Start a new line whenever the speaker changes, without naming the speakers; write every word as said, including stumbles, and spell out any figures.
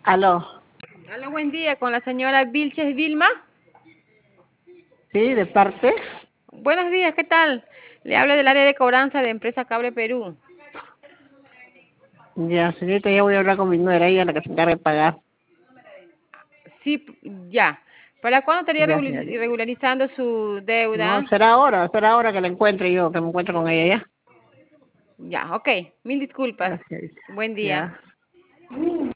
Aló.
Hola, buen día, con la señora Vilches Vilma.
Sí, de parte.
Buenos días, ¿qué tal? Le hablo del área de cobranza de Empresa Cable Perú.
Ya, señorita, ya voy a hablar con mi nuera, ella es la que se encarga de pagar.
Sí, ya. ¿Para cuándo estaría
Ya,
regul-
señorita.
regularizando su
No,
deuda?
será ahora, será ahora que la encuentre yo, que me encuentre con ella, ¿ya?
Ya, ok. Mil disculpas.
Ya, señorita.
Buen día.
Ya.